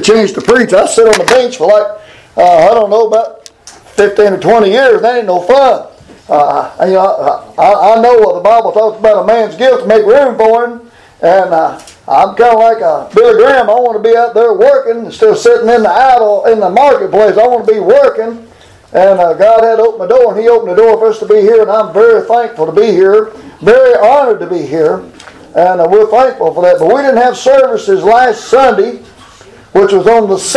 chance to preach. I sit on the bench for like, I don't know, about 15 or 20 years. That ain't no fun. I know what the Bible talks about a man's gift to make room for him. And I'm kind of like Billy Graham. I want to be out there working instead of sitting in the marketplace. I want to be working. And God had opened the door, and He opened the door for us to be here. And I'm very thankful to be here, very honored to be here. And we're thankful for that. But we didn't have services last Sunday, which was on the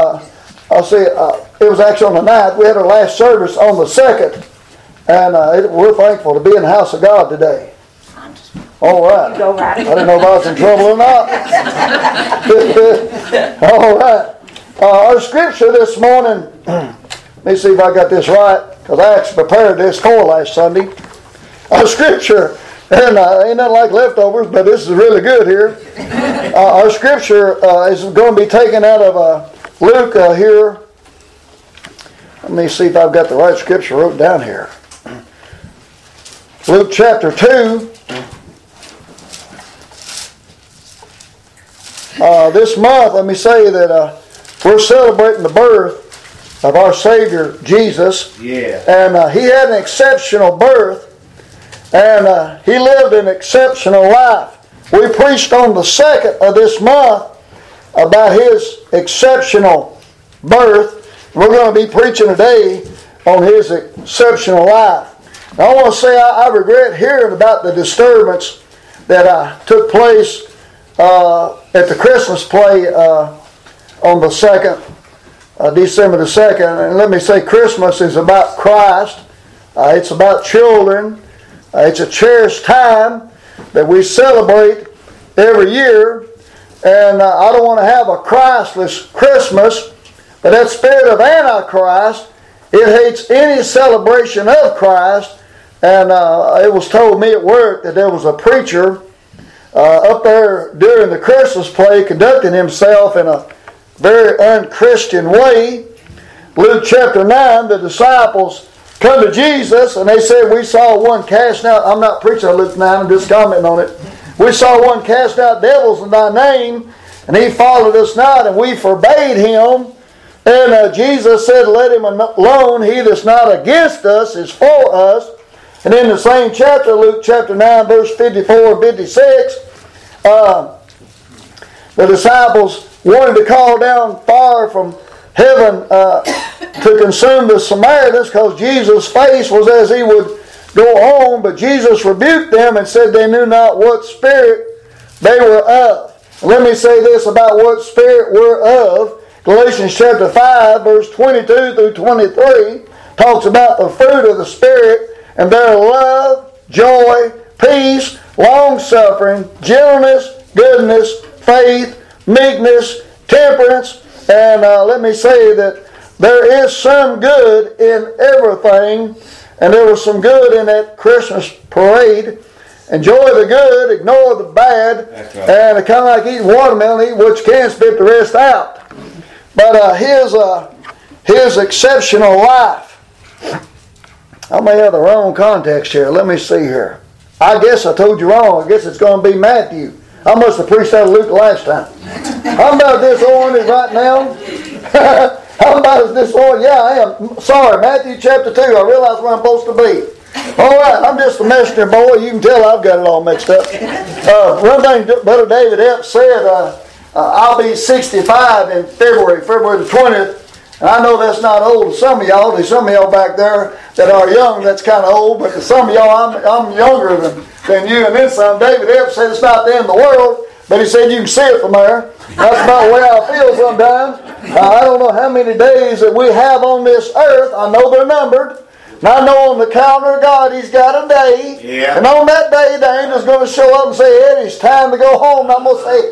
it was actually on the 9th. We had our last service on the 2nd. And we're thankful to be in the house of God today. All right. I didn't know if I was in trouble or not. All right. Our scripture this morning, let me see if I got this right, because I actually prepared this for last Sunday. Our scripture, and ain't nothing like leftovers, but this is really good here. Our scripture is going to be taken out of Luke here. Let me see if I've got the right scripture wrote down here. Luke chapter 2. This month, let me say that we're celebrating the birth of our Savior, Jesus. Yeah. And He had an exceptional birth. And He lived an exceptional life. We preached on the 2nd of this month about His exceptional birth. We're going to be preaching today on His exceptional life. Now, I want to say I regret hearing about the disturbance that took place at the Christmas play on the 2nd, December the 2nd. And let me say, Christmas is about Christ. It's about children. It's a cherished time that we celebrate every year. And I don't want to have a Christless Christmas, but that spirit of Antichrist, it hates any celebration of Christ. And it was told me at work that there was a preacher up there during the Christmas play conducting himself in a very unchristian way. Luke chapter 9, the disciples come to Jesus and they said, we saw one casting out, I'm not preaching on Luke 9, I'm just commenting on it. We saw one cast out devils in thy name, and he followed us not, and we forbade him. And Jesus said, let him alone, he that's not against us is for us. And in the same chapter, Luke chapter 9, verse 54 and 56, the disciples wanted to call down fire from heaven to consume the Samaritans because Jesus' face was as he would go on. But Jesus rebuked them and said they knew not what spirit they were of. And let me say this about what spirit we're of. Galatians chapter 5, verse 22 through 23 talks about the fruit of the Spirit, and their love, joy, peace, long-suffering, gentleness, goodness, faith, meekness, temperance. And let me say that there is some good in everything. And there was some good in that Christmas parade. Enjoy the good, ignore the bad. That's right. And kind of like eating watermelon, eat what you can, spit the rest out. But his exceptional life. I may have the wrong context here. Let me see here. I guess I told you wrong. I guess it's going to be Matthew. I must have preached out of Luke last time. I'm about disoriented right now. I'm about as disoriented. Yeah, I am. Sorry, Matthew chapter 2. I realize where I'm supposed to be. All right, I'm just a messenger boy. You can tell I've got it all mixed up. One thing Brother David Epps said, I'll be 65 in February the 20th. And I know that's not old to some of y'all. There's some of y'all back there that are young, that's kind of old. But to some of y'all, I'm younger than you. And then some. David Epps said it's not the end of the world. But he said you can see it from there. That's about the way I feel sometimes. I don't know how many days that we have on this earth. I know they're numbered. And I know on the calendar of God He's got a day. Yeah. And on that day, the angel's going to show up and say, Eddie, it's time to go home. And I'm going to say,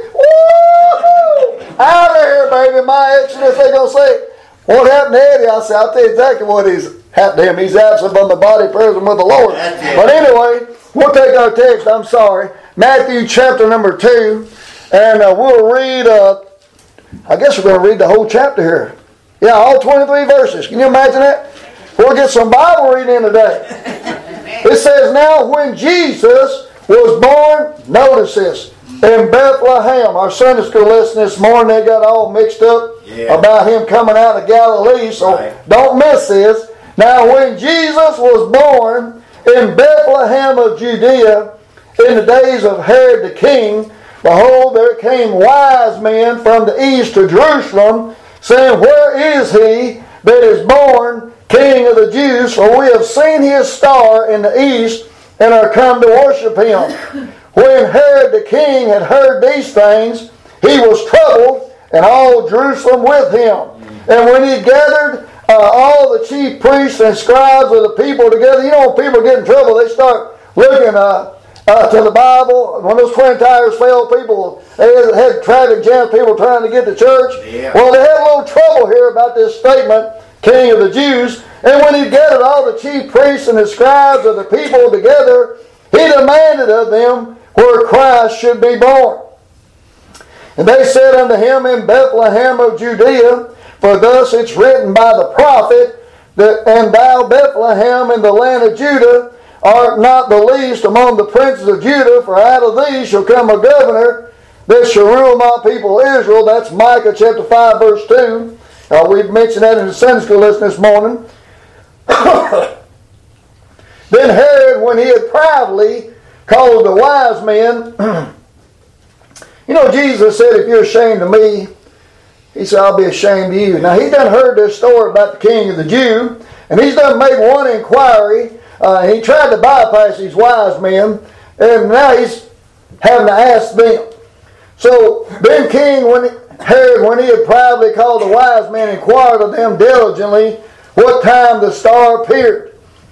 woo! Out of here, baby. My Exodus, they're going to say, what happened to Eddie? I said, I'll tell you exactly what happened to him. He's absent from the body, present with the Lord. But anyway, we'll take our text. I'm sorry. Matthew chapter number 2. And we'll read, I guess we're going to read the whole chapter here. Yeah, all 23 verses. Can you imagine that? We'll get some Bible reading today. It says, now when Jesus was born, notice this, in Bethlehem. Our Sunday school lesson this morning, they got all mixed up about him coming out of Galilee, so don't miss this. Now, when Jesus was born in Bethlehem of Judea in the days of Herod the king, behold, there came wise men from the east to Jerusalem, saying, Where is he that is born King of the Jews? For we have seen his star in the east, and are come to worship him. When Herod the king had heard these things, he was troubled, and all Jerusalem with him. And when he gathered all the chief priests and scribes of the people together, you know, when people get in trouble, they start looking to the Bible. When those twin tires fell, people, they had traffic jams, people trying to get to church. Yeah. Well, they had a little trouble here about this statement, King of the Jews. And when he gathered all the chief priests and the scribes of the people together, he demanded of them where Christ should be born. And they said unto him, In Bethlehem of Judea, for thus it's written by the prophet, that, And thou, Bethlehem, in the land of Judah, art not the least among the princes of Judah, for out of thee shall come a governor that shall rule my people Israel. That's Micah chapter 5, verse 2. We've mentioned that in the Sunday school lesson this morning. Then Herod, when he had privately called the wise men, you know, Jesus said, If you're ashamed of me, he said, I'll be ashamed of you. Now, he done heard this story about the King of the Jew, and he's done made one inquiry. He tried to bypass these wise men, and now he's having to ask them. So then Herod, when he had privately called the wise men, inquired of them diligently what time the star appeared.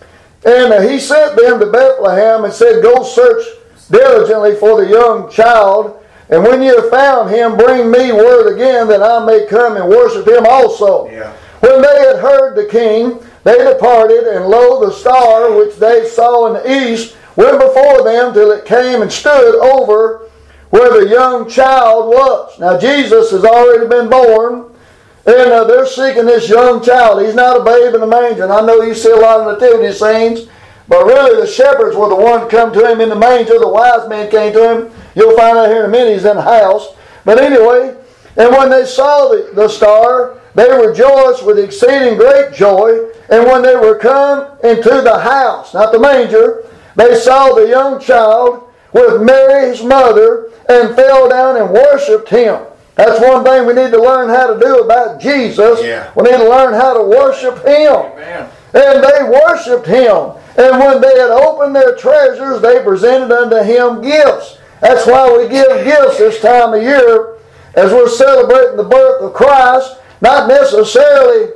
And he sent them to Bethlehem and said, Go search diligently for the young child, and when you have found him, bring me word again that I may come and worship him also. Yeah. When they had heard the king, they departed, and lo, the star which they saw in the east went before them till it came and stood over where the young child was. Now Jesus has already been born, and they're seeking this young child. He's not a babe in the manger. And I know you see a lot of nativity scenes, but really the shepherds were the ones to come to him in the manger. The wise men came to him. You'll find out here in a minute he's in the house. But anyway, and when they saw the star, they rejoiced with exceeding great joy. And when they were come into the house, not the manger, they saw the young child with Mary his mother, and fell down and worshipped him. That's one thing we need to learn how to do about Jesus. Yeah. We need to learn how to worship him. Amen. And they worshipped him. And when they had opened their treasures, they presented unto him gifts. That's why we give gifts this time of year, as we're celebrating the birth of Christ. Not necessarily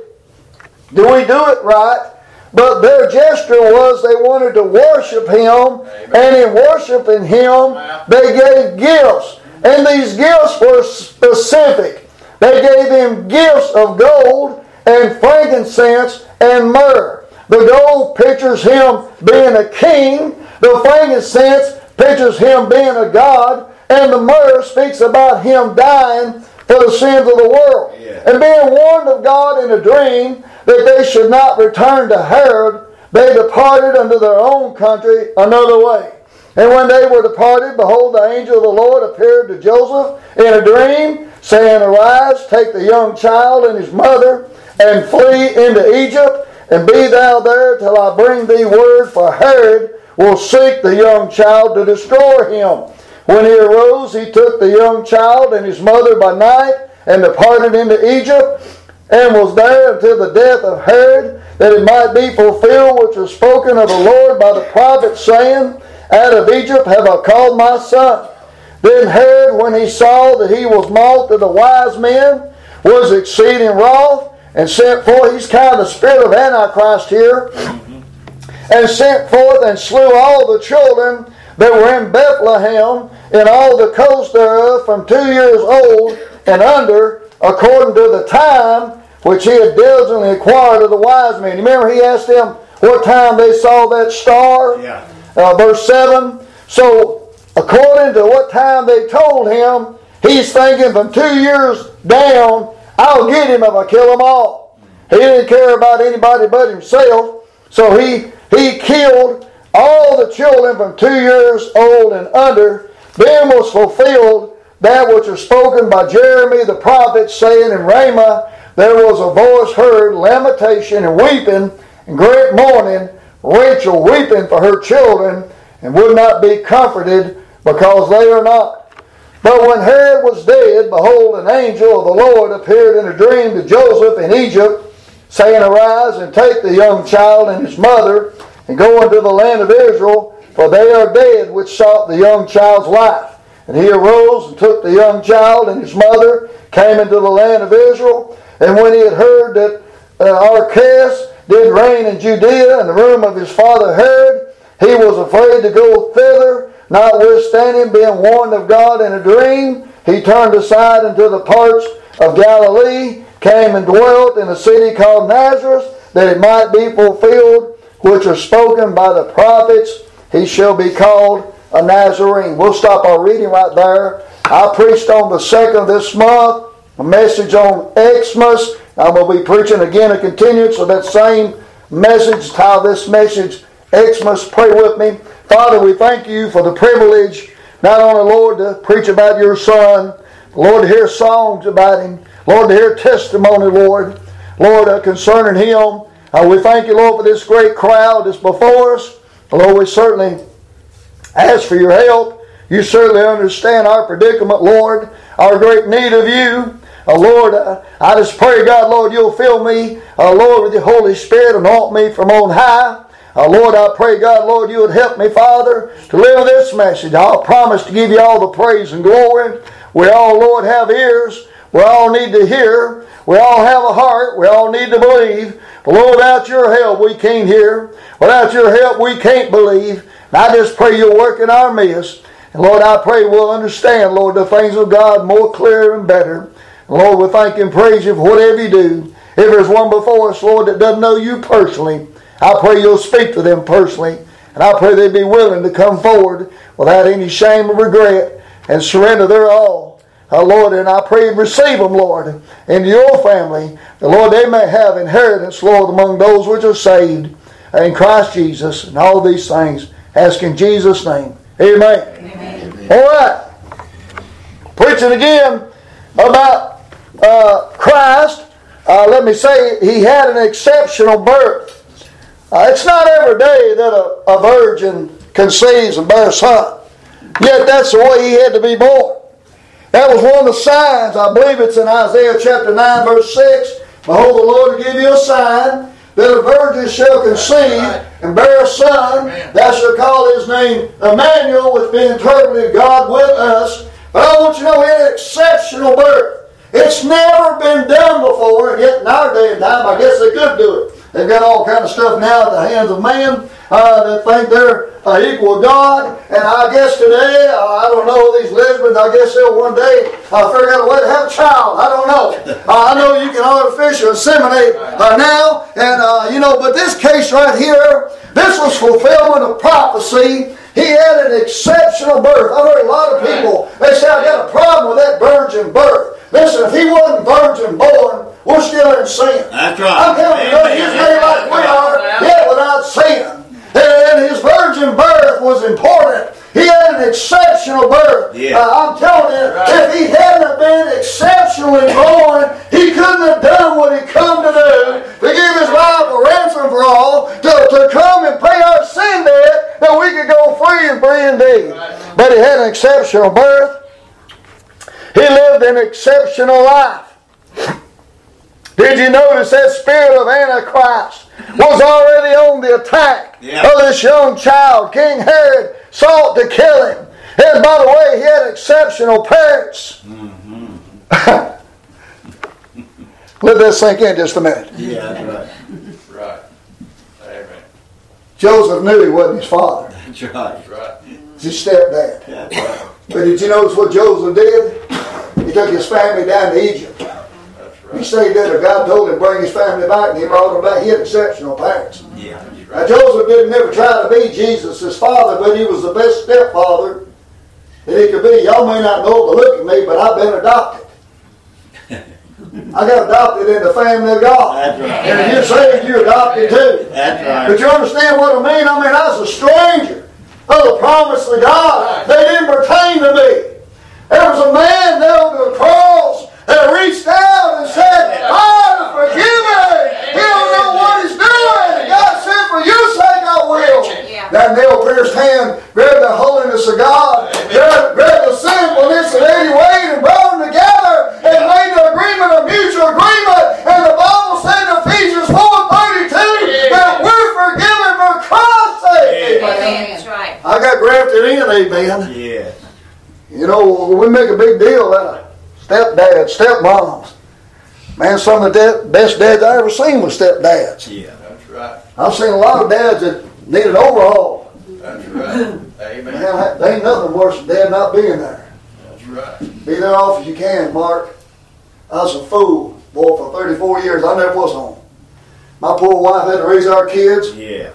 do we do it right, but their gesture was they wanted to worship him. Amen. And in worshiping him, they gave gifts. And these gifts were specific. They gave him gifts of gold and frankincense and myrrh. The gold pictures him being a king. The frankincense pictures him being a god. And the myrrh speaks about him dying for the sins of the world. Yeah. And being warned of God in a dream that they should not return to Herod, they departed unto their own country another way. And when they were departed, behold, the angel of the Lord appeared to Joseph in a dream, saying, Arise, take the young child and his mother, and flee into Egypt, and be thou there till I bring thee word, for Herod will seek the young child to destroy him. When he arose, he took the young child and his mother by night, and departed into Egypt, and was there until the death of Herod, that it might be fulfilled which was spoken of the Lord by the prophet, saying, Out of Egypt have I called my son. Then Herod, when he saw that he was mocked of the wise men, was exceeding wroth, and sent forth, he's kind of the spirit of Antichrist here, and sent forth and slew all the children that were in Bethlehem, and all the coast thereof, from 2 years old and under, according to the time which he had diligently acquired of the wise men. You remember he asked them what time they saw that star? Yeah. Verse 7. So, according to what time they told him, he's thinking from 2 years down, I'll get him if I kill them all. He didn't care about anybody but himself. So he killed all the children from 2 years old and under then was fulfilled that which was spoken by Jeremy the prophet, saying, In Ramah there was a voice heard, lamentation and weeping, and great mourning, Rachel weeping for her children, and would not be comforted, because they are not. But when Herod was dead, behold, an angel of the Lord appeared in a dream to Joseph in Egypt, saying, Arise and take the young child and his mother, and go into the land of Israel, for they are dead which sought the young child's life. And he arose and took the young child and his mother, came into the land of Israel. And when he had heard that Archelaus did reign in Judea in the room of his father Herod, he was afraid to go thither, notwithstanding being warned of God in a dream. He turned aside into the parts of Galilee, came and dwelt in a city called Nazareth, that it might be fulfilled, which was spoken by the prophets, he shall be called a Nazarene. We'll stop our reading right there. I preached on the 2nd of this month a message on Xmas. I'm going to be preaching again a continuance of that same message. Title this message, Xmas. Pray with me. Father, we thank you for the privilege, not only, Lord, to preach about your Son, Lord, to hear songs about him, Lord, to hear testimony, Lord, concerning him. We thank you, Lord, for this great crowd that's before us. Lord, we certainly ask for your help. You certainly understand our predicament, Lord, our great need of you. Lord, I just pray, God, Lord, you'll fill me, Lord, with the Holy Spirit, anoint me from on high. Lord, I pray, God, Lord, you would help me, Father, to live this message. I'll promise to give you all the praise and glory. We all, Lord, have ears. We all need to hear. We all have a heart. We all need to believe. But Lord, without your help, we can't hear. Without your help, we can't believe. And I just pray you'll work in our midst. And Lord, I pray we'll understand, Lord, the things of God more clear and better. And Lord, we thank you and praise you for whatever you do. If there's one before us, Lord, that doesn't know you personally, I pray you'll speak to them personally. And I pray they be willing to come forward without any shame or regret and surrender their all. Lord, and I pray and receive them, Lord, into your family. The Lord, they may have inheritance, Lord, among those which are saved in Christ Jesus. And all these things, ask in Jesus' name. Amen. Amen. All right. Preaching again about Christ. Let me say, he had an exceptional birth. It's not every day that a virgin conceives and bears a son. Yet that's the way he had to be born. That was one of the signs. I believe it's in Isaiah chapter 9 verse 6. Behold, the Lord will give you a sign, that a virgin shall conceive and bear a son. Thou shalt call his name Emmanuel, which being interpreted God with us. But I want you to know he had an exceptional birth. It's never been done before, and yet in our day and time, I guess they could do it. They've got all kind of stuff now at the hands of man that think they're equal to God. And I guess today, I don't know, these lesbians, I guess they'll one day figure out a way to have a child. I don't know. I know you can artificially inseminate now. And, but this case right here, this was fulfillment of prophecy. He had an exceptional birth. I've heard a lot of people, they say, I got a problem with that virgin birth. Listen, if he wasn't virgin born, we're still in sin. That's right. I'm telling you, he's made like we are, yet without sin. And his virgin birth was important. He had an exceptional birth. Yeah. I'm telling you, if he hadn't been exceptionally born, he couldn't have done what he come to do, to give his life a ransom for all, to come and pay our sin debt, that we could go free and free indeed. Right. But he had an exceptional birth. He lived an exceptional life. Did you notice that spirit of Antichrist was already on the attack of this young child? King Herod sought to kill him. And by the way, he had exceptional parents. Mm-hmm. Let that sink in just a minute. Yeah, that's right. Right. Amen. Joseph knew he wasn't his father. That's right. Right. It's his stepdad. That's right. But did you notice what Joseph did? He took his family down to Egypt. He stayed there. God told him to bring his family back, and he brought them back. He had exceptional parents. Yeah. Now, Joseph didn't never try to be Jesus' father, but he was the best stepfather that he could be. Y'all may not know it, but look at me, but I've been adopted. I got adopted in the family of God. That's right. And if you're saved, you're adopted too. That's right. But you understand what I mean? I was a stranger of the promise of God. They didn't pertain to me. There was a man nailed to a cross that reached out and said, "Father, forgive me. He don't know what he's doing. God said, for your sake I will." That nail-pierced hand grabbed the holiness of God, grabbed the sinfulness of Eddie Wade and brought them together and made an agreement, a mutual agreement. And the Bible said in Ephesians 4:32 that we're forgiven for Christ's sake. Amen. That's right. I got grafted in, amen. Yes. You know, we make a big deal out of stepdads, stepmoms. Man, some of the best dads I ever seen was stepdads. Yeah, that's right. I've seen a lot of dads that need an overhaul. That's right. Amen. Man, there ain't nothing worse than dad not being there. That's right. Be there off as you can, Mark. I was a fool, boy, for 34 years. I never was home. My poor wife had to raise our kids. Yeah.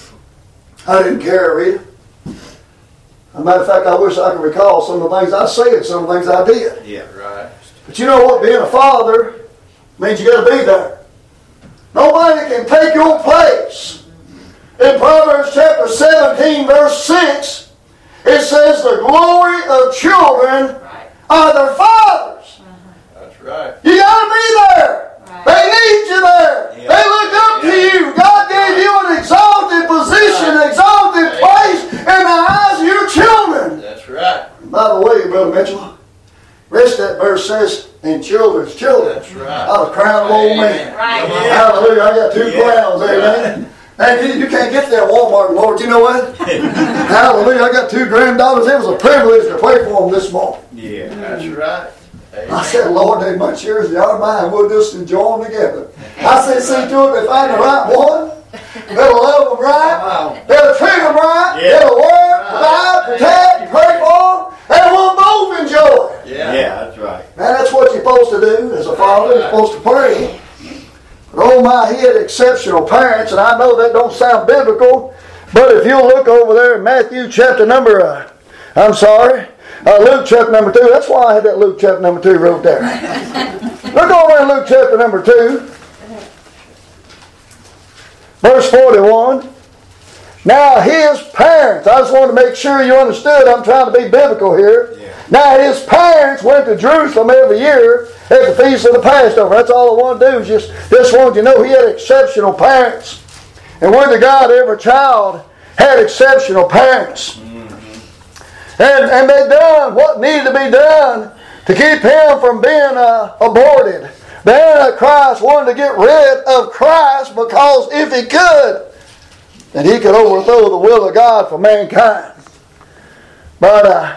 I didn't care, Rita. As a matter of fact, I wish I could recall some of the things I said, some of the things I did. Yeah, right. But you know what? Being a father means you got to be there. Nobody can take your place. In Proverbs chapter 17, verse 6, it says, "The glory of children are their fathers." That's right. You got to be there. They need you there. Yeah. They look up to you. God gave you an exalted position, exalted place in the eyes of your children. That's right. By the way, Brother Mitchell, rest of that verse says, "and children's children." That's right. I was a crowned old man. Right. Hallelujah. I got two crowns, amen. And you can't get that at Walmart, Lord. You know what? Hallelujah. I got two granddaughters. It was a privilege to pray for them this morning. Yeah, that's right. Amen. I said, "Lord, they much yours as they are mine. We'll just enjoy them together." I said, "See to it they find the right one. They'll love them right. They'll treat them right. Yeah. They'll work, provide, protect, pray for them. And we'll both enjoy it." Yeah, that's right. Man, that's what you're supposed to do as a father. You're supposed to pray. But oh my, he had exceptional parents, and I know that don't sound biblical, but if you'll look over there in Matthew chapter number, Luke chapter number 2. That's why I had that Luke chapter number 2 wrote there. Look over in Luke chapter number 2. Verse 41. Now his parents, I just wanted to make sure you understood, I'm trying to be biblical here. Yeah. Now his parents went to Jerusalem every year at the feast of the Passover. That's all I want to do is just want you to know he had exceptional parents. And went to God, every child had exceptional parents. Mm-hmm. And they done what needed to be done to keep him from being aborted. The Antichrist wanted to get rid of Christ because if he could, then he could overthrow the will of God for mankind. But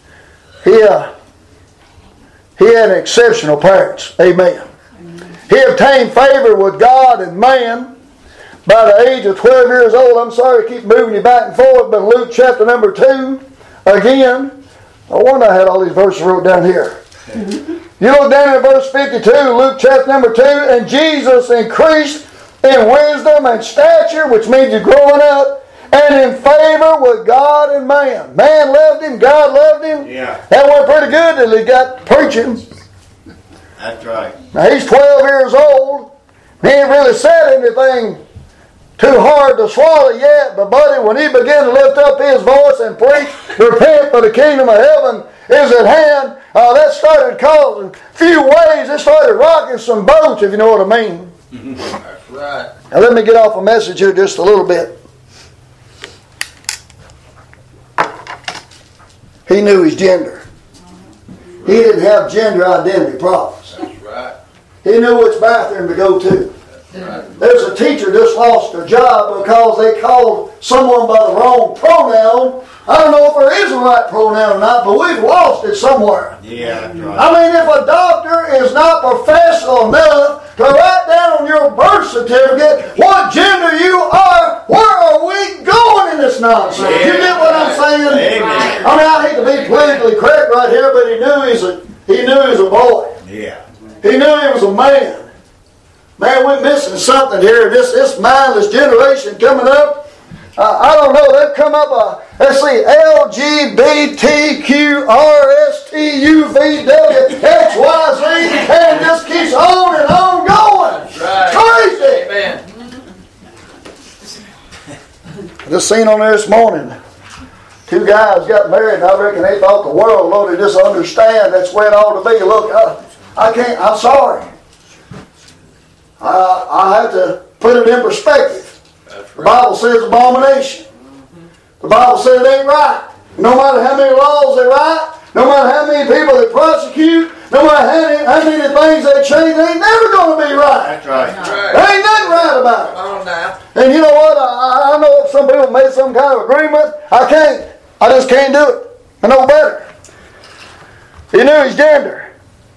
he had exceptional parents. Amen. He obtained favor with God and man by the age of 12 years old. I'm sorry to keep moving you back and forth, but Luke chapter number 2, again, I wonder I had all these verses wrote down here. You look down at verse 52, Luke chapter number 2, "And Jesus increased in wisdom and stature," which means you're growing up, "and in favor with God and man." Man loved him, God loved him. Yeah. That went pretty good till he got preaching. That's right. Now he's 12 years old. He ain't really said anything too hard to swallow yet, but buddy, when he began to lift up his voice and preach, "Repent, for the kingdom of heaven is at hand," that started causing a few waves. It started rocking some boats, if you know what I mean. That's right. Now let me get off a message here just a little bit. He knew his gender. He didn't have gender identity problems. That's right. He knew which bathroom to go to. Right. There's a teacher just lost their job because they called someone by the wrong pronoun. I don't know if there is a right pronoun or not, but we've lost it somewhere. Yeah, that's right. I mean, if a doctor is not professional enough to write down on your birth certificate what gender you are, where are we going in this nonsense? Yeah. You get what I'm saying? Amen. I mean, I hate to be politically correct right here, but he knew he was a boy. Yeah. He knew he was a man. Man, we're missing something here. This mindless generation coming up. I don't know. They've come up. Let's see, LGBTQRSTUVWXYZ, and it just keeps on and on going. Right. Crazy. Amen. I just seen on there this morning. Two guys got married, and I reckon they thought the world, Lord, they just understand that's the way it ought to be. Look, I can't, I'm sorry. I have to put it in perspective. The Bible says abomination. The Bible says it ain't right. No matter how many laws they write, no matter how many people they prosecute, no matter how many things they change, they ain't never going to be right. That's right. There ain't nothing right about it. Come on now. And you know what? I know if some people made some kind of agreement. I can't. I just can't do it. I know better. He knew his gender.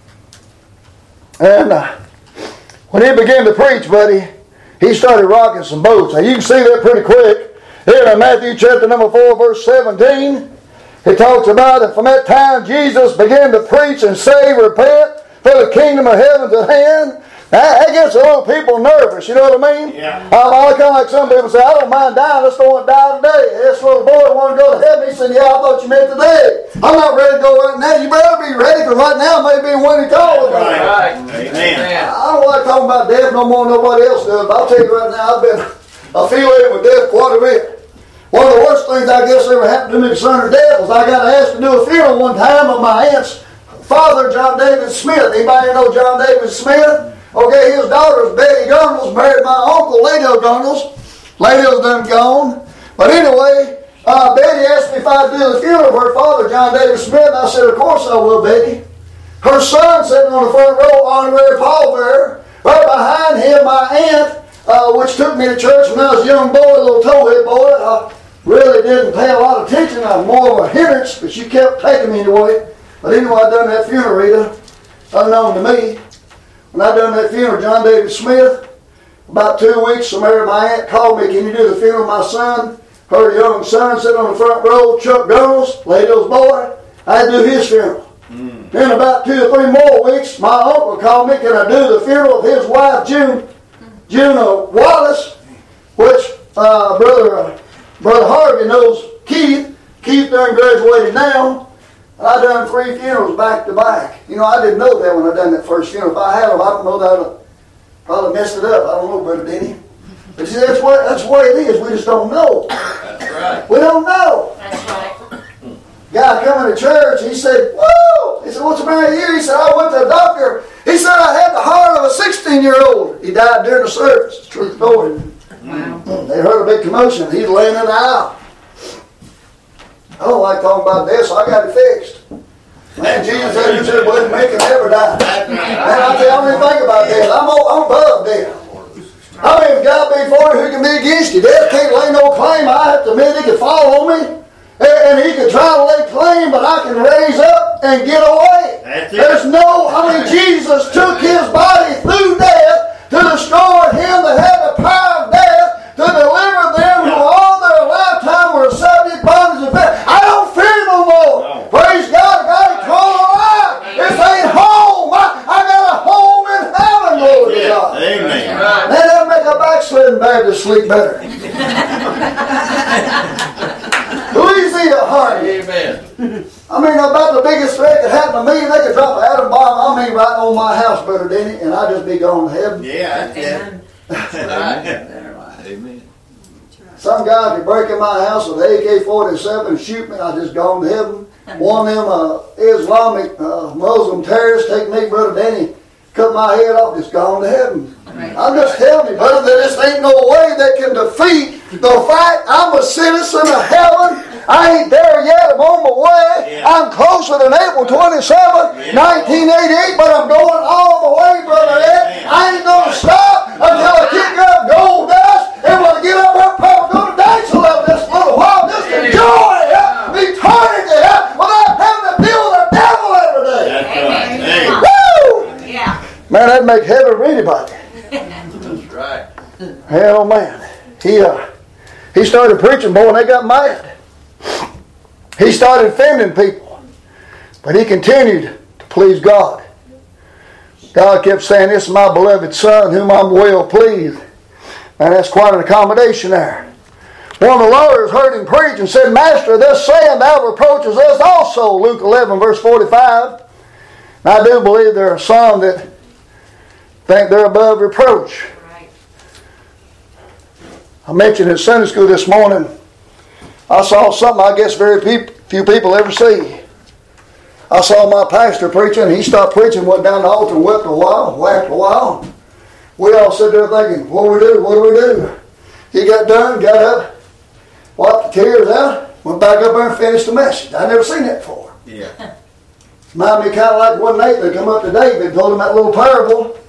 And when he began to preach, buddy, he started rocking some boats. Now you can see that pretty quick. Here in Matthew chapter number 4, verse 17, he talks about it. From that time Jesus began to preach and say, repent, for the kingdom of heaven's at hand. That gets a little people nervous, you know what I mean? Yeah. I kind of like some people say, I don't mind dying, I just don't want to die today. This little boy wanted to go to heaven. He said, yeah, I thought you meant today. I'm not ready to go right now. You better be ready, because right now may be when he calls. Right. Amen. I don't like talking about death no more than nobody else does, but I'll tell you right now, I've been affiliated with death quite a bit. One of the worst things I guess ever happened to me concerning death was I got asked to do a funeral one time of my aunt's father, John David Smith. Anybody know John David Smith? Okay, his daughter's Betty Gurnals married my uncle, Ladio Gurnals. Ladio's done gone. But anyway, Betty asked me if I'd do the funeral of her father, John David Smith. And I said, of course I will, Betty. Her son sitting on the front row, honorary pallbearer. Right behind him, my aunt, which took me to church when I was a young boy, a little towhead boy. I really didn't pay a lot of attention. I was more of a hindrance, but she kept taking me anyway. But anyway, I done that funeral, Rita, unknown to me. When I done that funeral, John David Smith, about 2 weeks, my aunt called me, can you do the funeral of my son? Her young son sitting on the front row, Chuck Gurnals, Ladio's boy. I had to do his funeral. Then about 2 or 3 more weeks, my uncle called me, can I do the funeral of his wife, June Wallace, which Brother Harvey knows Keith. Keith done graduated now. I done 3 funerals back to back. You know, I didn't know that when I done that first funeral. If I had them, I don't know that I'd have probably messed it up. I don't know, Brother Denny. But see, that's the way it is. We just don't know. That's right. We don't know. That's right. Guy coming to church, he said, whoa! He said, what's the matter with you? He said, I went to the doctor. He said, I had the heart of a 16-year-old. He died during the service. It's true story. Wow. They heard a big commotion. He's laying in the aisle. I don't like talking about this, so I got it fixed. Man, Jesus said, you should believe me can never die. Man, I tell you, I don't even think about death. I'm above death. I mean, if God be for you, who can be against you? Death can't lay no claim. I have to admit, he could fall on me. And he could try to lay claim, but I can raise up and get away. That's it. There's Jesus took his body through death to destroy him that had the power of death, to deliver them who all their lifetime were subject bondage of death. I don't fear no more. No. Praise God, God eternal life. This ain't home. I got a home in heaven, Lord God. Amen. Man, that'll make a backslidden Baptist sleep better. Louisiana, Harvey. Amen. I mean, about the biggest threat that happened to me, they could drop an atom bomb, I mean, right on my house, Brother Denny, and I'd just be going to heaven. Yeah, that's it. Amen. Right. Amen. Some guy could break in my house with an AK-47 and shoot me, I'd just gone to heaven. One of them Islamic Muslim terrorists take me, Brother Denny, cut my head off, just gone to heaven. Right. I'm just telling you, brother, that this ain't no way they can defeat the fact I'm a citizen of heaven. I ain't there yet. I'm on my way. Yeah. I'm closer than April 27th, 1988, but I'm going all the way, Brother Ed. I ain't going to stop until I kick up gold dust. And when I get up there, Papa, go to dance a this little while. Just enjoy eternity without having to deal with the devil every day. That's right. Hey. Woo! Yeah. Man, that'd make heaven for anybody. That's right. Hell, man. He started preaching, boy, and they got mad. He started offending people. But he continued to please God. God kept saying, this is my beloved son, whom I'm well pleased. And that's quite an accommodation there. One of the lawyers heard him preach and said, Master, thus saying thou reproaches us also. Luke 11, verse 45. And I do believe there are some that think they're above reproach. Right. I mentioned in Sunday school this morning I saw something I guess very few people ever see. I saw my pastor preaching. He stopped preaching, went down the altar, wept a while, laughed a while. We all sat there thinking, what do we do? What do we do? He got done, got up, wiped the tears out, went back up there and finished the message. I'd never seen that before. Yeah. Reminded me kind of like one night they come up to David and told him that little parable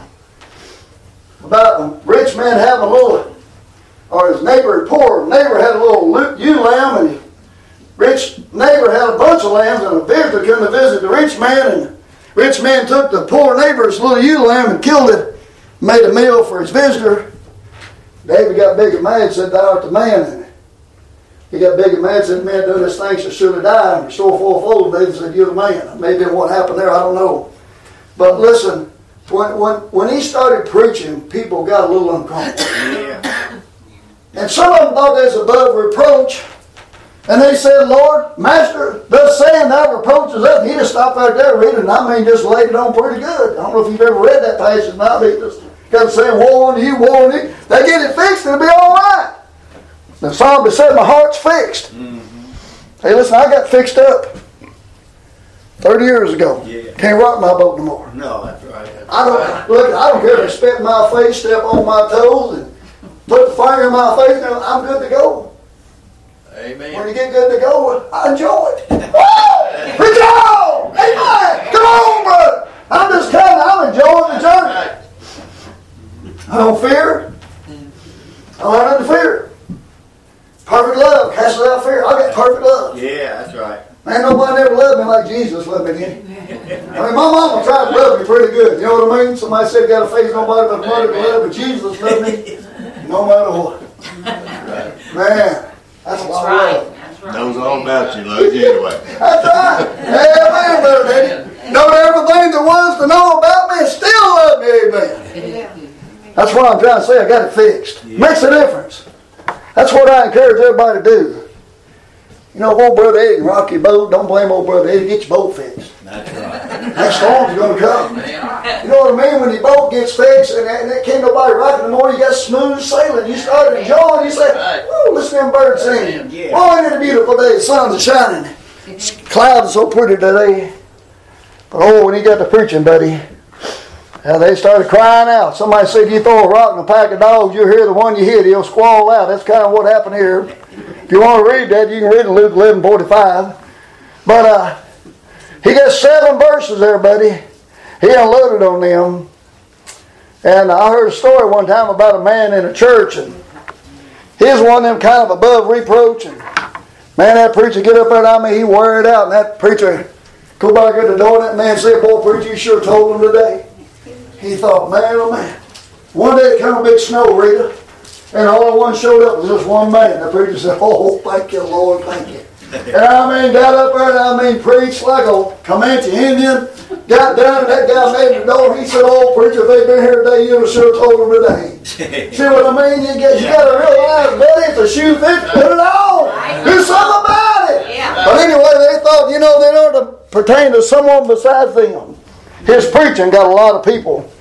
about a rich man having a little, or his neighbor, poor neighbor had a little ewe lamb, and rich neighbor had a bunch of lambs, and a visitor came to visit the rich man, and the rich man took the poor neighbor's little ewe lamb and killed it, made a meal for his visitor. David got big and mad and said, thou art the man. And he got big and mad and said, man doing this thing shall surely die and restore fourfold. David said, you're the man. Maybe what happened there, I don't know. But listen, when he started preaching, people got a little uncomfortable. Yeah. And some of them thought they was above reproach. And they said, Lord, Master, thus saying thou reproaches us. He'd have stopped right there reading, and I mean just laid it on pretty good. I don't know if you've ever read that passage now. He just kept saying, woe unto you, woe unto you. They get it fixed, and it'll be all right. The psalmist said, my heart's fixed. Mm-hmm. Hey, listen, I got fixed up 30 years ago. Yeah. Can't rock my boat no more. No, that's right. I don't care if they spit in my face, step on my toes, and put the fire in my face. Now I'm good to go. Amen. When you get good to go, I enjoy it. Woo! Preach on! Amen! Come on, brother! I'm enjoying the journey. I don't fear. I don't have nothing to fear. Perfect love casts out fear. I got perfect love. Yeah, that's right. Ain't nobody ever loved me like Jesus loved me, did he? I mean, my mama tried to love me pretty good. You know what I mean? Somebody said, got to face nobody but mother to love, but Jesus loved me no matter what. Man, that's right. That's right. Knows all about you, loves you anyway. That's right. Amen, brother Daddy. Know everything there was to know about me and still love me. Amen. That's what I'm trying to say. I got it fixed. Makes a difference. That's what I encourage everybody to do. You know, if old brother Eddie can rock your boat, don't blame old brother Eddie. Get your boat fixed. That's right. That storm's going to come. You know what I mean? When your boat gets fixed and there can't nobody rock no more, you got smooth sailing. You start enjoying. You say, "Woo, listen to them birds sing. Yeah. Oh, ain't it a beautiful day? The sun's are shining. Clouds are so pretty today." But oh, when he got to preaching, buddy, they started crying out. Somebody said, you throw a rock in a pack of dogs, you'll hear the one you hit, he'll squall out. That's kind of what happened here. If you want to read that, you can read in Luke 11:45. But he got 7 verses there, buddy. He unloaded on them. And I heard a story one time about a man in a church, and he was one of them kind of above reproach. And man, that preacher get up there, and I mean, he wore it out. And that preacher go back at the door, and that man said, boy, preacher, you sure told him today. He thought, man, oh man. One day it came a big snow, Rita, and all one showed up was just one man. The preacher said, oh, thank you, Lord, thank you. And I mean, got up there and I mean, preached like a Comanche Indian. Got down and that guy made the door. He said, oh, preacher, if they'd been here today, you'd have sure told them today. See what I mean? You got to realize, buddy, if the shoe fits, put it on. Do something about it. Yeah. But anyway, they thought, you know, they ought to pertain to someone besides them. His preaching got a lot of people.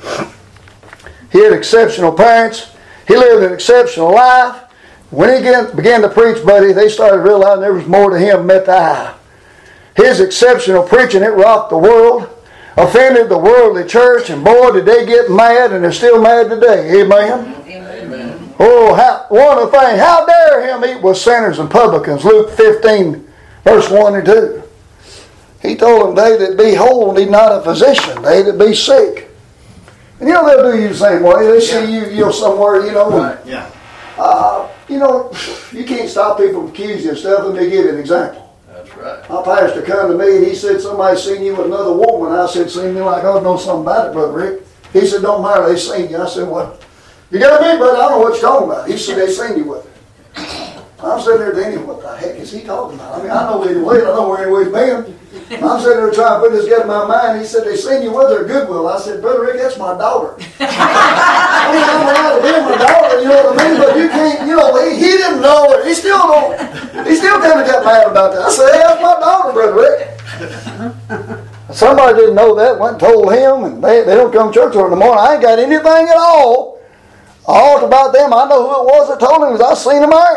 He had exceptional parents. He lived an exceptional life. When he began to preach, buddy, they started realizing there was more to him than met the eye. His exceptional preaching, it rocked the world, offended the worldly church, and boy, did they get mad, and they're still mad today. Amen? Amen. Oh, one of the things, how dare him eat with sinners and publicans? Luke 15, verse 1 and 2. He told them, they that be whole need not a physician, they that be sick. And you know, they'll do you the same way. They see you somewhere, you know. Right. Yeah. You know, you can't stop people from accusing you of stuff. Let me give you an example. That's right. My pastor come to me and he said, somebody seen you with another woman. I said, seen me like I know something about it, Brother Rick. He said, don't matter, they seen you. I said, what? You got me, brother? I don't know what you're talking about. He said, they seen you with her. I'm sitting there thinking, what the heck is he talking about? I mean, I know where he was. I know where he was been. I'm sitting there trying to put this together in my mind. He said, they seen you with her at Goodwill. I said, Brother Rick, that's my daughter. I mean, I'm allowed to be my daughter, you know what I mean? But you can't, you know, he didn't know it. He still don't. He still kind of got mad about that. I said, hey, that's my daughter, Brother Rick. Somebody didn't know that, went and told him, and they don't come to church in the morning. I ain't got anything at all about them. I know who it was that told him because I seen him there.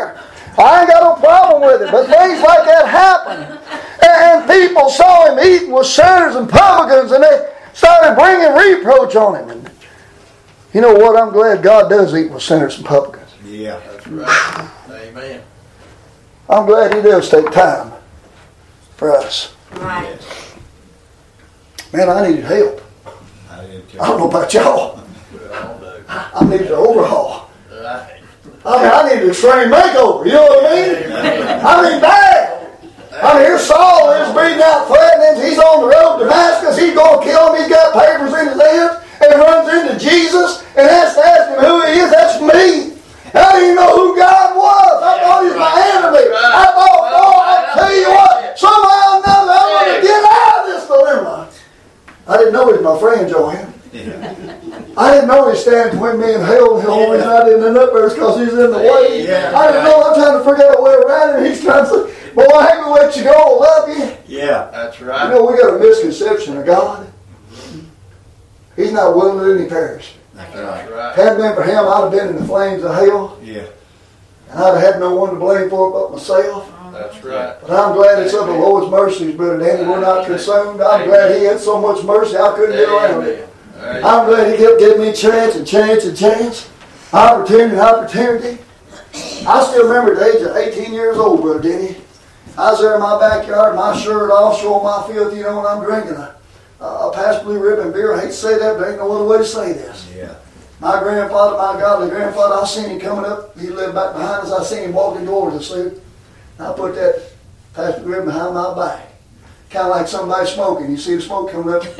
I ain't got no problem with it, but things like that happen. And people saw him eating with sinners and publicans, and they started bringing reproach on him. And you know what? I'm glad God does eat with sinners and publicans. Yeah. That's right. Amen. I'm glad He does take time for us. Right. Man, I needed help. I did too. I don't know about y'all. We all do. I needed an overhaul. Right. I needed a extreme makeover. You know what I mean? I mean, bad. I mean, here's Saul is breathing out threatenings. He's on the road to Damascus. He's going to kill him. He's got papers in his hands. And he runs into Jesus and has to ask him who he is. That's me. I didn't even know who God was. I thought he was my enemy. I thought, oh, I'll tell you what, somehow or another I'm going to get out of this dilemma. I didn't know he was my friend, Joanne. I didn't know he stands between me and hell. The only reason I didn't end up there is because he's in the way. I didn't know. I'm trying to figure out a way around it. He's trying to say, boy, I ain't going to let you go. I love you. Yeah. That's You right. know, we got a misconception of God. He's not willing to let any perish. That's That's right. right. If it hadn't been for him, I'd have been in the flames of hell. Yeah. And I'd have had no one to blame for it but myself. That's right. But I'm glad it's of the Lord's mercies, Brother Danny. We're not consumed. I'm glad He had so much mercy I couldn't get around it. Amen. I'm glad He kept giving me chance and chance and chance. Opportunity and opportunity. I still remember at the age of 18 years old, Brother Denny. I was there in my backyard, my shirt off, showing my filth, you know, and I'm drinking a Pabst Blue Ribbon beer. I hate to say that, but ain't no other way to say this. Yeah. My grandfather, my godly grandfather, I seen him coming up. He lived back behind us. I seen him walking towards us. See? I put that Pabst Blue Ribbon behind my back. Kind of like somebody smoking. You see the smoke coming up.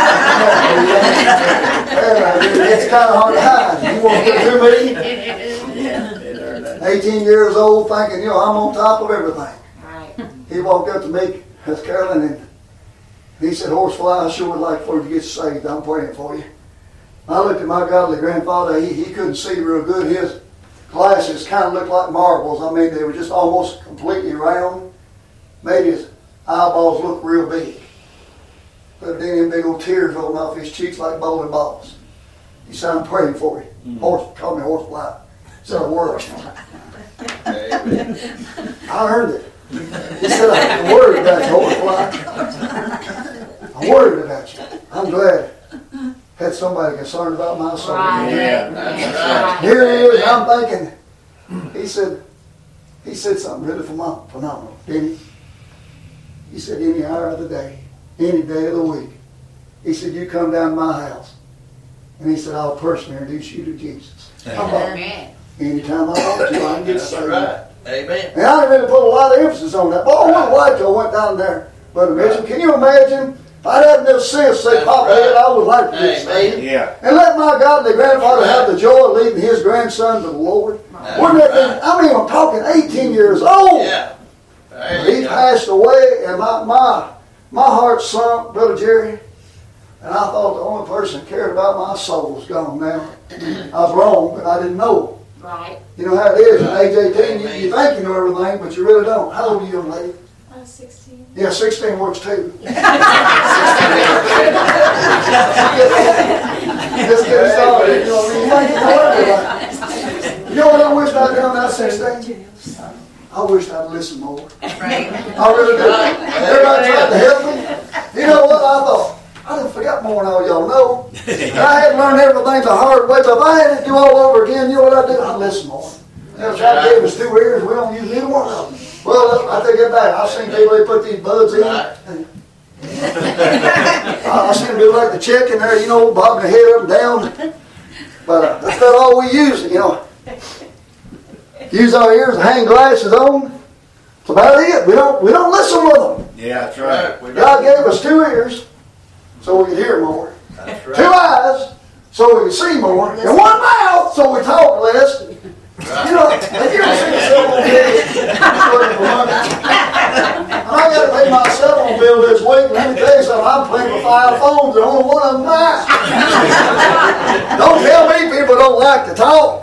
It's kind of hard to hide. You want to do me? 18 years old, thinking, you know, I'm on top of everything. Right. He walked up to me, that's Carolyn, and he said, Horsefly, I sure would like for you to get saved. I'm praying for you. I looked at my godly grandfather. He couldn't see real good. His glasses kind of looked like marbles. I mean, they were just almost completely round. Made his eyeballs look real big. But then them big old tears rolling off his cheeks like bowling balls. He said, I'm praying for you. Called me Horsefly. Said a word. Amen. I heard it. He said, I'm worried about you, Horsefly. I'm worried about you. I'm glad. Had somebody concerned about my soul. Right. Yeah. That's right. Here he is, I'm thinking, he said something really phenomenal, didn't he? He said, any hour of the day, any day of the week, he said, you come down to my house. And he said, I'll personally introduce you to Jesus. How about Amen. anytime I want to, I can get That's saved. right. Amen. And I didn't really put a lot of emphasis on that. Boy, what white Joe went down there, Brother Mitchell. Can you imagine? If I'd had enough sense to say, That's Papa, right. I would like to get saved. Amen. Yeah. And let my godly grandfather That's right. have the joy of leading his grandson to the Lord. That's Wouldn't that right. be, I mean, I'm talking 18 years old. Yeah. There He you go. passed away, and my heart sunk, Brother Jerry. And I thought the only person that cared about my soul was gone now. I was wrong, but I didn't know. Right. You know how it is at age 18, you think you know everything, but you really don't. How old are you, young lady? 16. Yeah, 16 works too. Just getting started. You know what I mean? You think you know everything. You know what I wished I'd done when I was 16? I wished I'd listened more. Right. I really did. Everybody tried to help me. You know what I thought? I done forgot more than all y'all know. And I had to learn everything the hard way, but if I had to do all over again, you know what I'd do? I'd listen more. God gave us 2 ears, we don't use neither one of them. Well, I take it back. I've seen people, they put these buds in. I seen them do like the chicken there, you know, bobbing their head up and down. But that's not all we use, you know. Use our ears to hang glasses on. That's about it. We don't listen with them. Yeah, that's right. We God gave us 2 ears so we could hear more. That's 2 right. eyes so we could see more. And 1 mouth so we talk less. You know, if you don't see a cell phone bill, and I got to pay my cell phone bill this week, and let me tell you something, I'm paying for 5 phones, and only one of them mine. Don't tell me people don't like to talk.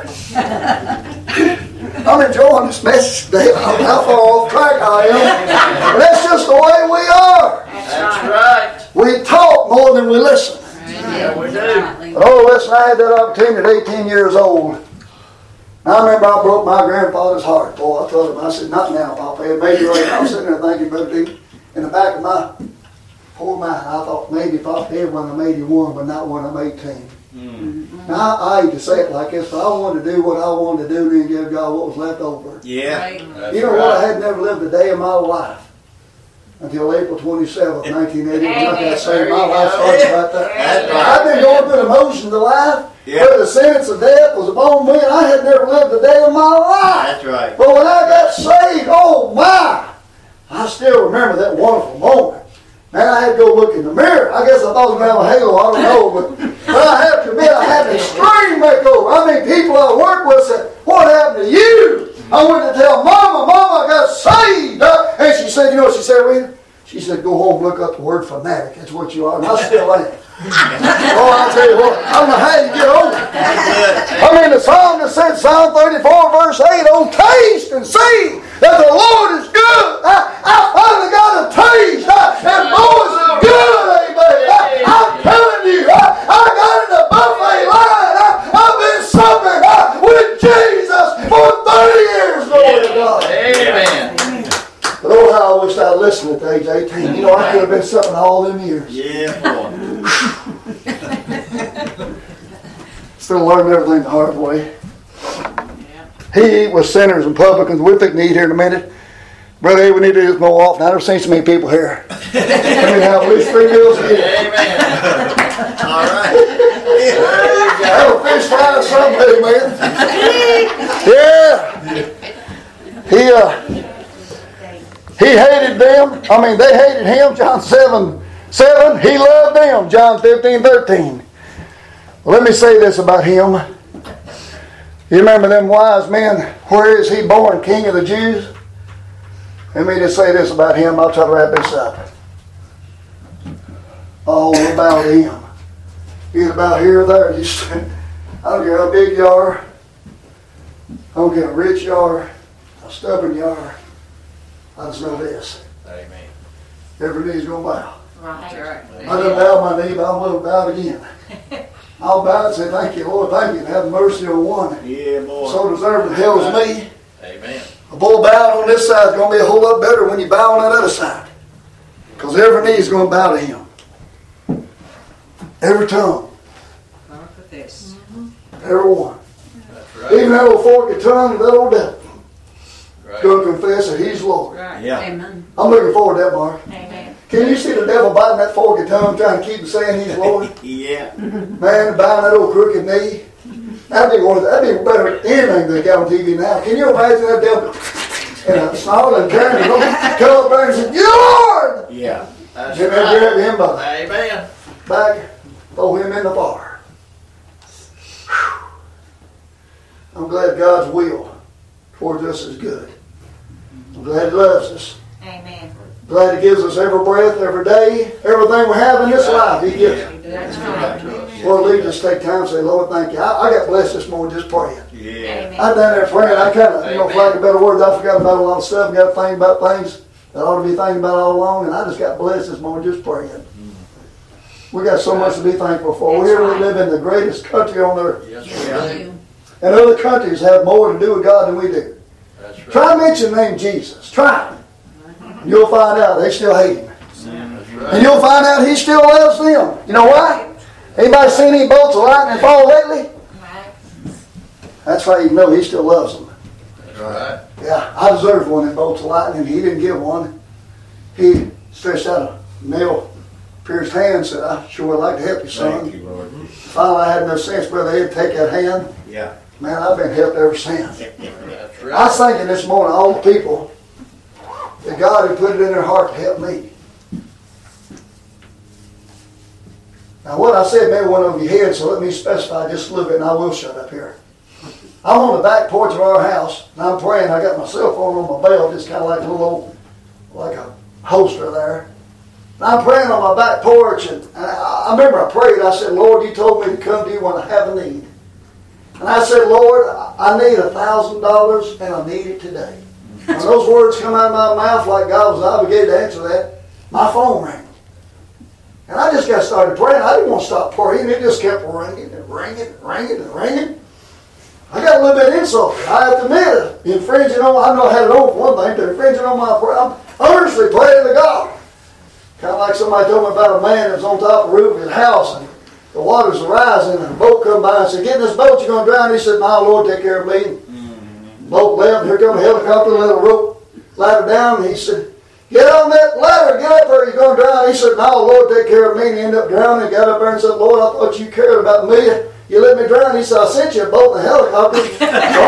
I'm enjoying this message today. I don't know how far off track I am. But that's just the way we are. That's right. We talk more than we listen. Yeah, we do. But oh, listen, I had that opportunity at 18 years old. I remember I broke my grandfather's heart. Boy, I told him, I said, not now, Papa. It may be late. I was sitting there thinking, Brother Dean, in the back of my poor mind, I thought maybe Papa did when I'm 81, but not when I'm 18. Now, I hate to say it like this, but I wanted to do what I wanted to do and give God what was left over. Yeah. That's You know what? I right. had never lived a day in my life until April 27th, 1980. When I got saved, my life started right there. That's I've right. been going through the motions of life, Yeah. but the sentence of death was upon me, and I had never lived a day in my life. That's right. But when I got saved, oh my! I still remember that wonderful moment. Man, I had to go look in the mirror. I guess I thought I was going to have a halo, I don't know, but I have to admit, I had an extreme makeover. I mean, people I worked with said, what happened to you? I went to tell Mama, I got saved. And she said, you know what she said, Rita? She said, go home and look up the word fanatic. That's what you are. And I still am. Oh, I'll tell you what, I don't know how you get over it. I mean, the song that said, Psalm 34, verse 8, oh, taste and see that the Lord is good. I finally got a taste. And boy, it's good, amen. I'm telling you, I got in the buffet line. I've been supping with Jesus for 30 years, glory to God. Amen. But oh, how I wish I'd listened at the age of 18. You know, I could have been something all them years. Yeah, boy. Still learning everything the hard way. He eat with sinners and publicans. We'll pick need here in a minute. Brother, hey, we need to do this more often. I've never seen so many people here. I mean, have at least 3 meals a day. Amen. All right. Have a fish fry or something, man. Yeah. He hated them. I mean, they hated him. John 7:7. He loved them. John 15:13. Well, let me say this about him. You remember them wise men? Where is he born? King of the Jews? Let me just say this about him. I'll try to wrap this up. All about him. Either about here or there. I don't care how big you are. I don't care how rich you are. How stubborn you are. I just know this. Amen. Every knee's going to bow. Right. I done bowed my knee, but I'm going to bow it again. I'll bow and say, thank you, Lord. Thank you. And have mercy on one. Yeah, boy. So deserved as hell as me. Amen. A bull bowing on this side is going to be a whole lot better when you bow on that other side. Because every knee is going to bow to him. Every tongue. Every one. That's right. Even that old forked tongue of that old devil. Right. Going to confess that he's Lord. Right. Yeah. Amen. I'm looking forward to that, Mark. Amen. Can you see the devil biting that forked tongue, trying to keep him saying he's Lord? Yeah. Man, bowing that old crooked knee. That'd be better than anything they got on TV now. Can you imagine that devil and snarling and turning and come up there and say, "You Lord!" Yeah. That's And then right. grab him by Amen. back, throw him in the fire. Whew. I'm glad God's will towards us is good. I'm glad He loves us. Amen. Glad He gives us every breath, every day, everything we have in this life. He gives us. That's right. Well, we just take time and say, Lord, thank you. I got blessed this morning just praying. Yeah. Amen. I done there praying. I kind of, for lack of better words, I forgot about a lot of stuff. Got to think about things that I ought to be thinking about all along, and I just got blessed this morning just praying. We got so much to be thankful for. We really live in the greatest country on earth. Yes, Yeah. we do. And other countries have more to do with God than we do. That's right. Try to mention the name Jesus. Try. And you'll find out they still hate Him. That's And right. you'll find out He still loves them. You know why? Anybody seen any bolts of lightning fall lately? Right. That's why you know He still loves them. That's right. Yeah, I deserved one of them bolts of lightning. He didn't give one. He stretched out a nail-pierced hand and said, I sure would like to help you, Thank son. you, Lord. Finally, I had no sense, Brother Ed, take that hand. Yeah. Man, I've been helped ever since. That's I right. was thinking this morning, all the people that God had put it in their heart to help me. Now, what I said may went over your head, so let me specify just a little bit, and I will shut up here. I'm on the back porch of our house, and I'm praying. I got my cell phone on my belt, just kind of like a little old, like a holster there. And I'm praying on my back porch, and I remember I prayed. I said, Lord, you told me to come to you when I have a need. And I said, Lord, I need $1,000, and I need it today. When those words come out of my mouth like God was obligated to answer that, my phone rang. And I just got started praying. I didn't want to stop praying. It just kept ringing and ringing and ringing and ringing. I got a little bit insulted. I have to admit it. Infringing on, I know I had it on for one thing, but infringing on my prayer. I'm earnestly praying to God. Kind of like somebody told me about a man that was on top of the roof of his house, and the waters were rising, and a boat come by and said, "Get in this boat, you're going to drown." He said, "No, Lord, take care of me." Boat left, and here come a helicopter, let a rope ladder down, and he said, "Get on that ladder, get up there, you're going to drown." He said, "No, Lord, take care of me." And he ended up drowning. He got up there and said, "Lord, I thought you cared about me. You let me drown." He said, "I sent you a boat and a helicopter." So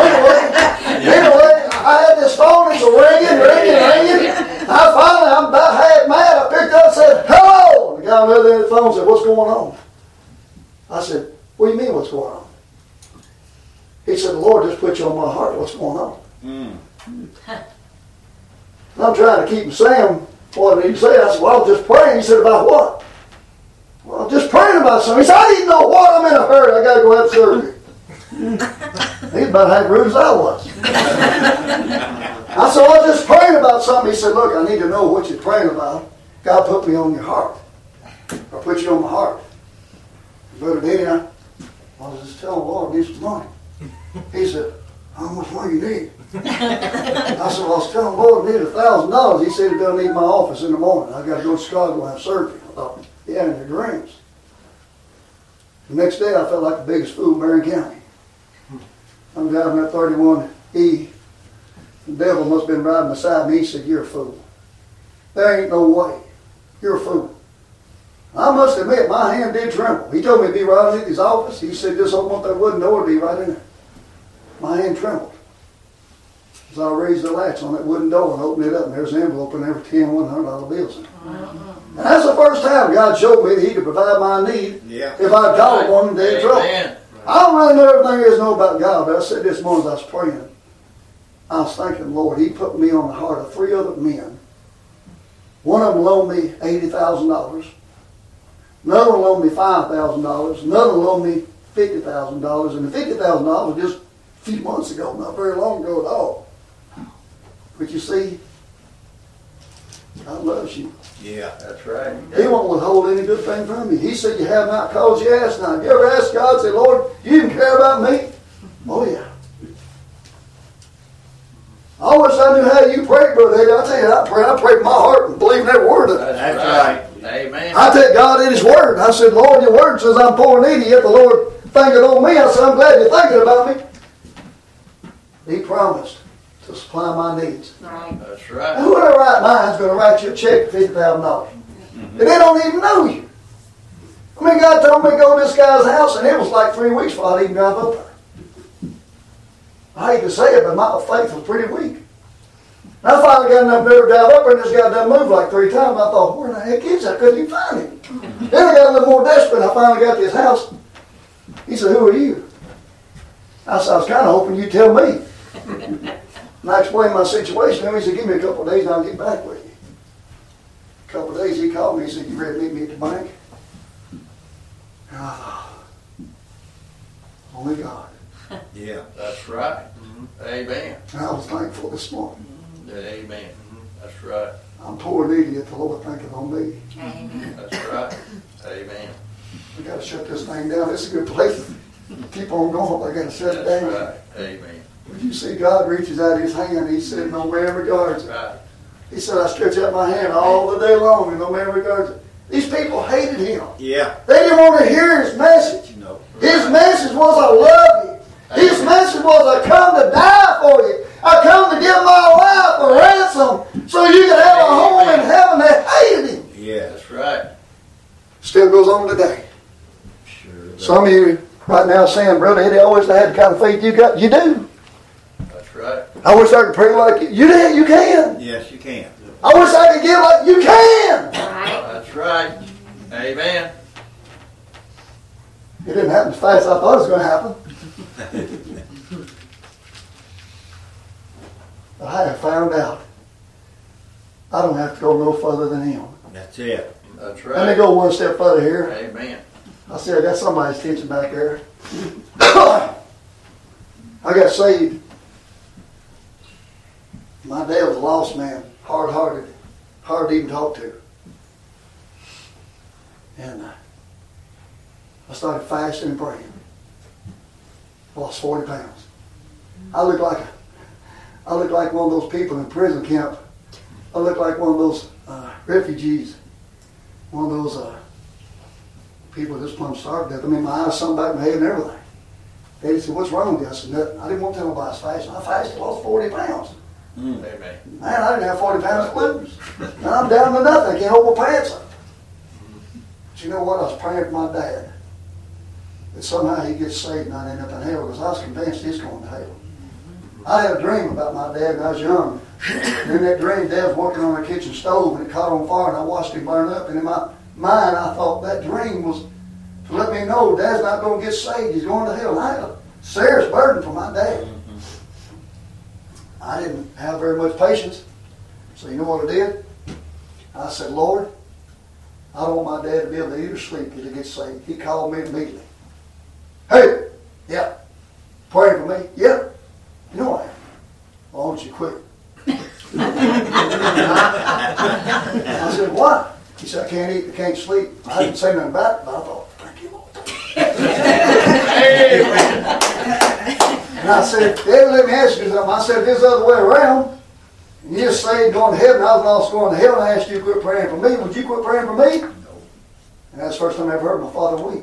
anyway, I had this phone, it's ringing. I'm about half mad. I picked up and said, "Hello." The guy on the other end of the phone said, "What's going on?" I said, "What do you mean, what's going on?" He said, "The Lord just put you on my heart. What's going on?" And I'm trying to keep him saying what he said. I said, "Well, I was just praying." He said, "About what?" "Well, I'm just praying about something." He said, "I didn't know what. I'm in a hurry. I got to go have surgery." He's about half rude as I was. I said, "I was just praying about something." He said, "Look, I need to know what you're praying about. God put me on your heart. Or put you on my heart." Brother Danny, I was just telling the Lord I need some money. He said, "How much money you need?" I said, "Well, I was telling the Lord I need $1,000. He said he doesn't need my office in the morning. I got to go to Chicago and have surgery." I thought, yeah, in your dreams. The next day I felt like the biggest fool in Marion County. I'm driving that 31E. The devil must have been riding beside me. He said, "You're a fool. There ain't no way. You're a fool." I must admit, my hand did tremble. He told me to be right in his office. He said, "Just open up that wooden door, be right in there." My hand trembled. As I raised the latch on that wooden door and opened it up, and there's an envelope in there with 10 $100 bills in it. And that's the first time God showed me that He could provide my need if I'd call upon Him in trouble. I don't really know everything there is to know about God, but I said this morning as I was praying, I was thanking the Lord. He put me on the heart of 3 other men. One of them loaned me $80,000. Another one loaned me $5,000. Another one loaned me $50,000. And the $50,000 was just a few months ago, not very long ago at all. But you see, God loves you. Yeah. That's right. He won't withhold any good thing from you. He said, "You have not because you ask not." You ever ask God, say, "Lord, you even care about me?" Oh, yeah. I wish I knew how you pray, Brother Eddie. I tell you, I pray from my heart and believe in every word of it. That's right. Amen. I take God in His Word. I said, "Lord, your Word says I'm poor and needy, yet the Lord thinketh on me." I said, "I'm glad you're thinking about me." He promised to supply my needs. Right. That's right. And who in their right mind is going to write you a check for $50,000? And they don't even know you. I mean, God told me to go to this guy's house, and it was like 3 weeks before I'd even drive up there. I hate to say it, but my faith was pretty weak. And I finally got enough to drive up there, and this guy done moved like 3 times. I thought, where the heck is that? I couldn't even find him. Then I got a little more desperate, and I finally got to his house. He said, "Who are you?" I said, "I was kind of hoping you'd tell me." And I explained my situation to him. He said, "Give me a couple of days and I'll get back with you." A couple of days he called me. He said, "You ready to meet me at the bank?" And I thought, only God. Yeah. That's right. Amen. And I was thankful this morning. Amen. That's right. I'm poor and needy, yet the Lord thinketh on me. Amen. That's right. Amen. We got to shut this thing down. It's a good place. Keep on going. I got to shut it That's down. right. Amen. When you see God reaches out His hand, He's said, "No man regards That's it." right. He said, "I stretch out my hand all the day long, and no man regards it." These people hated Him. Yeah. They didn't want to hear His message. No. His message was, "I love you." His message was, "I come to die for you. I come to give my life a ransom so you can have a home in heaven." They hated Him. Yeah. That's right. Still goes on today. Sure. Some of you right now saying, "Brother Eddie, I wish I had the kind of faith you got." You do. That's right. I wish I could pray like you. You did. You can. Yes, you can. I wish I could give like you can. Right. That's right. Amen. It didn't happen as fast as I thought it was going to happen. But I have found out I don't have to go no further than Him. That's it. That's Let me right. go one step further here. Amen. I see I got somebody's attention back there. I got saved. My dad was a lost man, hard-hearted, hard to even talk to. And I started fasting and praying. Lost 40 pounds. I look like one of those people in prison camp. I look like one of those refugees. One of those people just plumb starved to death. I mean, my eyes sunk back in my head and everything. They said, "What's wrong with you?" I said, "Nothing." I didn't want to tell nobody I was fasting. I fasted, lost 40 pounds. Amen. Man, I didn't have 40 pounds to lose. And I'm down to nothing. I can't hold my pants up. But you know what? I was praying for my dad. That somehow he gets saved and I end up in hell, because I was convinced he's going to hell. I had a dream about my dad when I was young. And in that dream, Dad was working on a kitchen stove and it caught on fire and I watched him burn up. And in my mind, I thought that dream was to let me know Dad's not going to get saved. He's going to hell. And I had a serious burden for my dad. I didn't have very much patience. So you know what I did? I said, "Lord, I don't want my dad to be able to eat or sleep till he gets saved." He called me immediately. "Hey, yeah, praying for me?" "Yeah, you know I am." "Why don't you quit?" I said, "What?" He said, "I can't eat, I can't sleep." I didn't say nothing about it, but I thought, "Thank you, Lord." And I said, "David, let me ask you something." I said, "If this other way around, and you just saved going to heaven, I was lost going to hell, and I asked you to quit praying for me, would you quit praying for me?" And that's the first time I ever heard my father weep.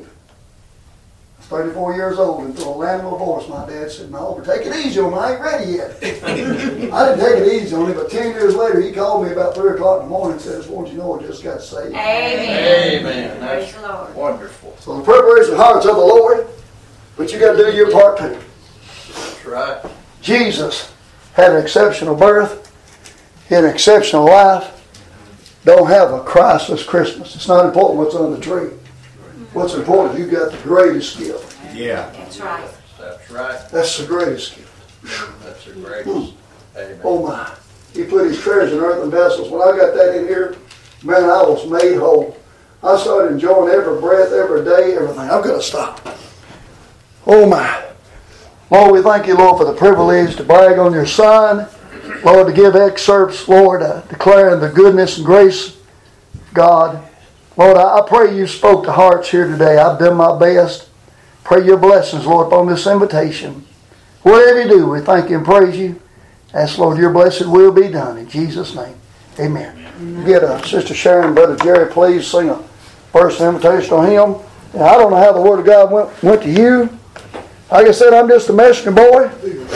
I was 34 years old, and through a land of a voice, my dad said, "No, but take it easy on me, I ain't ready yet." I didn't take it easy on him, but 10 years later, he called me about 3 o'clock in the morning and said, "I just want you to know I just got saved." Amen. Amen. Praise That's the Lord. wonderful. So the preparation of hearts of the Lord, but you got to do your part too. That's right. Jesus had an exceptional birth. He had an exceptional life. Don't have a Christless Christmas. It's not important what's on the tree. What's important is you got the greatest gift. Yeah. That's right. That's right. That's the greatest gift. That's the greatest. Amen. Oh my. He put his treasures in earthen vessels. When I got that in here, man, I was made whole. I started enjoying every breath, every day, everything. I'm going to stop. Oh my. Lord, we thank you, Lord, for the privilege to brag on your Son. Lord, to give excerpts, Lord, declaring the goodness and grace of God. Lord, I pray you spoke to hearts here today. I've done my best. Pray your blessings, Lord, upon this invitation. Whatever you do, we thank you and praise you. Ask, Lord, your blessed will be done. In Jesus' name, amen. Get Sister Sharon, Brother Jerry, please sing a first invitation on him. And I don't know how the Word of God went to you. Like I said, I'm just a messenger boy.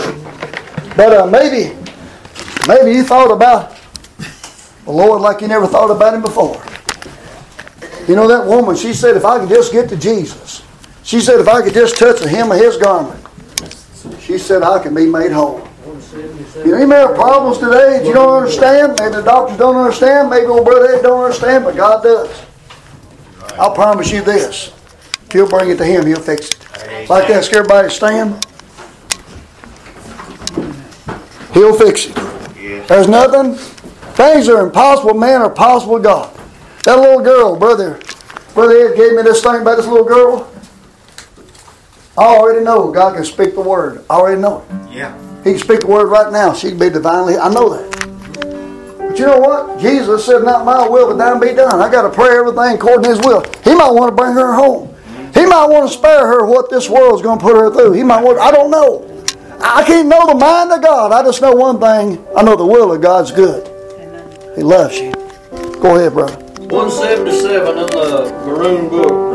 But maybe you thought about the Lord like you never thought about Him before. You know that woman, she said, if I could just get to Jesus. She said, if I could just touch the hem of His garment. She said, I can be made whole. You know, you may have problems today that you don't understand. Maybe the doctors don't understand. Maybe old brother Ed don't understand, but God does. I'll promise you this. If you'll bring it to Him, He'll fix it. Like that, scare everybody to stand. He'll fix it. There's nothing. Things that are impossible, man, are possible with God. That little girl, Brother Ed gave me this thing about this little girl. I already know God can speak the word. I already know it. Yeah. He can speak the word right now. She can be divinely. I know that. But you know what? Jesus said, not my will, but thine be done. I got to pray everything according to His will. He might want to bring her home. He might want to spare her what this world's going to put her through. He might want. I don't know. I can't know the mind of God. I just know one thing. I know the will of God's good. He loves you. Go ahead, brother. 177 in the Maroon book.